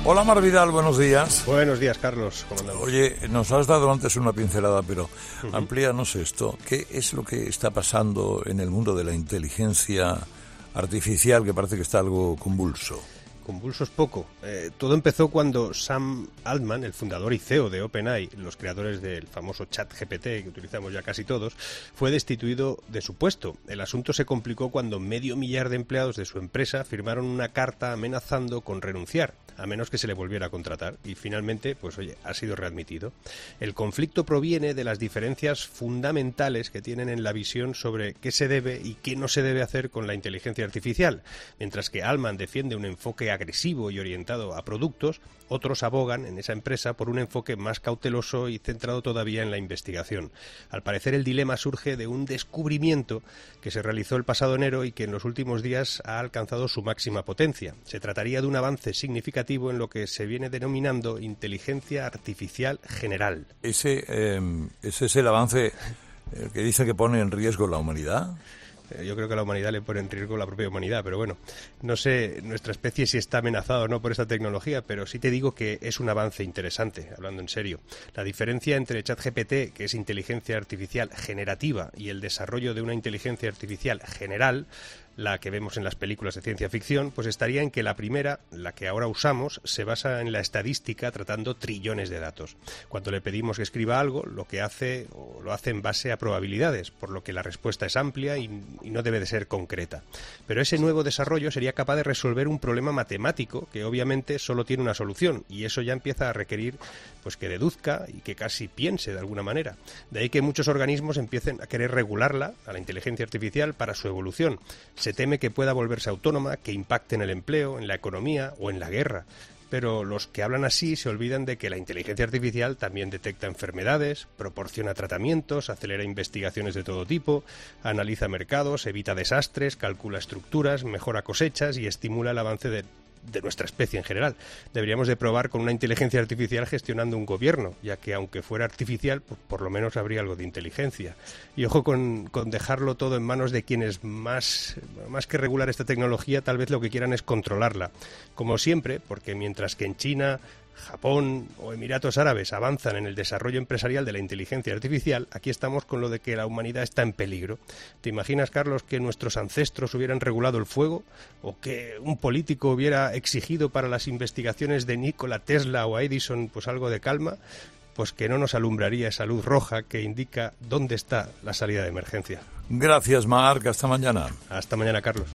Hola Mar Vidal, buenos días. Buenos días, Carlos. ¿Cómo andamos? Oye, nos has dado antes una pincelada, pero amplíanos esto. ¿Qué es lo que está pasando en el mundo de la inteligencia artificial, que parece que está algo convulso? Convulso es poco. Todo empezó cuando Sam Altman, el fundador y CEO de OpenAI, los creadores del famoso ChatGPT que utilizamos ya casi todos, fue destituido de su puesto. El asunto se complicó cuando 500.000 de empleados de su empresa firmaron una carta amenazando con renunciar, a menos que se le volviera a contratar. Y finalmente, pues oye, ha sido readmitido. El conflicto proviene de las diferencias fundamentales que tienen en la visión sobre qué se debe y qué no se debe hacer con la inteligencia artificial. Mientras que Altman defiende un enfoque agresivo y orientado a productos, otros abogan en esa empresa por un enfoque más cauteloso y centrado todavía en la investigación. Al parecer, el dilema surge de un descubrimiento que se realizó el pasado enero y que en los últimos días ha alcanzado su máxima potencia. Se trataría de un avance significativo en lo que se viene denominando inteligencia artificial general. ¿Ese es el avance que dice que pone en riesgo la humanidad? Yo creo que a la humanidad le pone en riesgo la propia humanidad, pero bueno, no sé nuestra especie si está amenazada o no por esta tecnología, pero sí te digo que es un avance interesante, hablando en serio. La diferencia entre ChatGPT, que es inteligencia artificial generativa, y el desarrollo de una inteligencia artificial general, la que vemos en las películas de ciencia ficción, pues estaría en que la primera, la que ahora usamos, se basa en la estadística tratando trillones de datos. Cuando le pedimos que escriba algo, lo que hace o lo hace en base a probabilidades, por lo que la respuesta es amplia y no debe de ser concreta. Pero ese nuevo desarrollo sería capaz de resolver un problema matemático que obviamente solo tiene una solución, y eso ya empieza a requerir pues que deduzca y que casi piense de alguna manera. De ahí que muchos organismos empiecen a querer regularla, a la inteligencia artificial, para su evolución. Se teme que pueda volverse autónoma, que impacte en el empleo, en la economía o en la guerra. Pero los que hablan así se olvidan de que la inteligencia artificial también detecta enfermedades, proporciona tratamientos, acelera investigaciones de todo tipo, analiza mercados, evita desastres, calcula estructuras, mejora cosechas y estimula el avance de nuestra especie en general. Deberíamos de probar con una inteligencia artificial gestionando un gobierno, ya que aunque fuera artificial, pues por lo menos habría algo de inteligencia. Y ojo con dejarlo todo en manos de quienes más que regular esta tecnología, tal vez lo que quieran es controlarla. Como siempre, porque mientras que en China, Japón o Emiratos Árabes avanzan en el desarrollo empresarial de la inteligencia artificial, aquí estamos con lo de que la humanidad está en peligro. ¿Te imaginas, Carlos, que nuestros ancestros hubieran regulado el fuego? ¿O que un político hubiera exigido para las investigaciones de Nikola Tesla o Edison pues algo de calma? Pues que no nos alumbraría esa luz roja que indica dónde está la salida de emergencia. Gracias, Marc. Hasta mañana. Hasta mañana, Carlos.